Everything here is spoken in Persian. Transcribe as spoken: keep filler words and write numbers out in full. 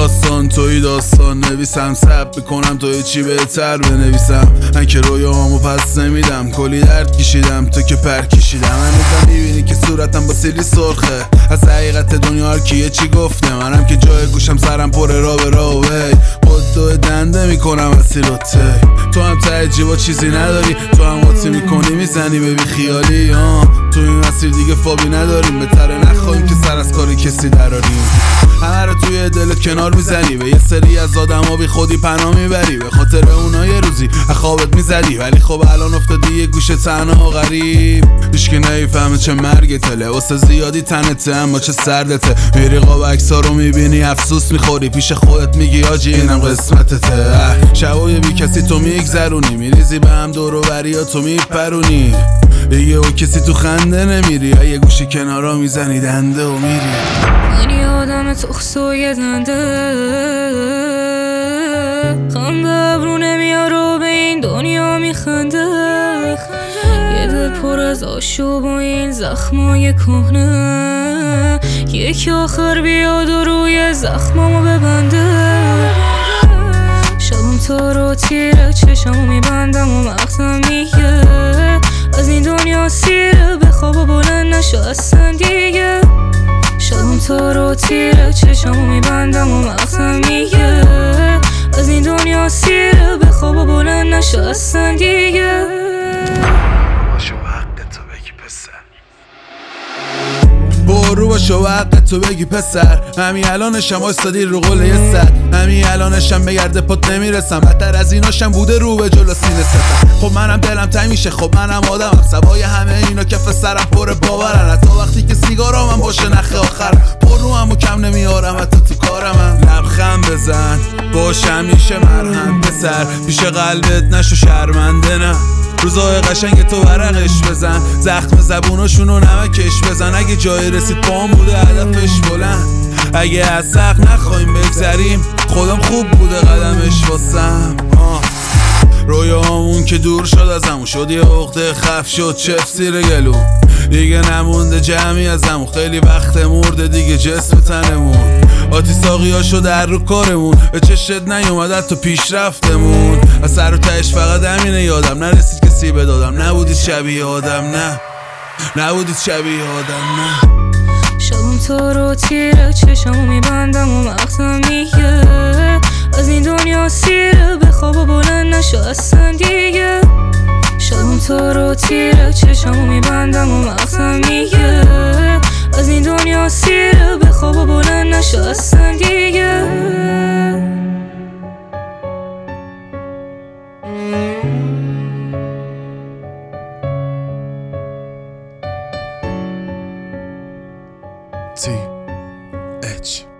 داستان توی داستان نویسم، سب میکنم توی چی بهتر بنویسم. من که رویامو پس نمیدم، کلی درد کشیدم تو که پر کشیدم. هنوزم میبینی که صورتم با سیلی سرخه، از حقیقت دنیا هر کیه چی گفته. منم که جای گوشم سرم پر را به را و وی قدو دنده میکنم از سیلوته. تو هم ته جیبا چیزی نداری، تو هم قاطی میکنی میزنی به بی خیالی. آه تو این مسیر دیگه فابی نداریم، بهتره نخواهیم که سر از کاری کسی دراریم. همه رو توی دلت کنار میزنی، به یه سری از آدم ها بی خودی پناه میبری، به خاطر اونا یه روزی خوابت میزدی. ولی خب الان افتادی یه گوشه تنها و غریب، هیچکی نمیفهمه چه مرگته. واسه زیادی تنته اما چه سردته، میری قاب عکس‌ها رو میبینی افسوس میخوری، پیش خودت میگی آجی اینم قسمتته. شبای بی کسی تو میگذرونی، میریزی به هم دور و بریا تو میپرونی، دیگه او کسی تو خنده نمیری، یه گوشی کنارا میزنی دنده و میری. من یادم تخصوی دنده غم به ابرو نمیار و به این دنیا میخنده. یه دل پر از آشوب و این زخمای کهنه، یکی آخر بیاد و روی زخمامو ببنده. شبم تا رو تیره چشمو میبندم و مغزم میگه از این دنیا سیره، به خواب و بلند نشو اصلا دیگه. شبم تا رو تیره چشمو میبندم و مغزم میگه از این دنیا سیره، به خواب و بلند نشو اصلا دیگه. باشو حق تو بگی پسر، برو باشو حق تو بگی پسر. همین الانشم وایستادی رو قله یه صد، همین الانشم به گرد پات نمیرسم، بدتر از ایناشم بوده رو به جلو سینه ستم. خب منم دلم تنگ میشه، خب منم آدمم، سوای همه اینا کف سرم پر باورن. حتی وقتی که سیگارام باشه نخ آخر، پر رو هم و کم نمیارم حتی تو کارمم. لبخند بزن باش همیشه مرهم پسر، پیش قلبت نشو شرمنده نه. روزای قشنگ تو ورقش بزن، زخم زبوناشونو نمکش بزن. اگه جایی رسید پام بوده هدفش بلند، اگه از سقف نخواهیم بگذریم خودم خوب بوده قدمش واسم. رویامون که دور شد از همون، شد یه عقده خف شد چف سیر گلو، دیگه نمونده جمعی از همون. خیلی وقت مرده دیگه جسم تنمون، آتی ساقی ها شد در رو کارمون، به چشت نیومد تو پیش رفتمون. از سر و تهش فقط همینه یادم، نرسید کسی به دادم، نبودید شبیه آدم نه، نبودید شبیه آدم نه. شبم تا رو تیره چشمو میبندم و مغزم میگه از این دنیا سیره، به خواب و بلند نشو اصلا دیگه. شبم تا رو تیره چشمو میبندم و مغزم میگه از این دنیا سیره، به خواب و بلند نشو اصلا دیگه. T H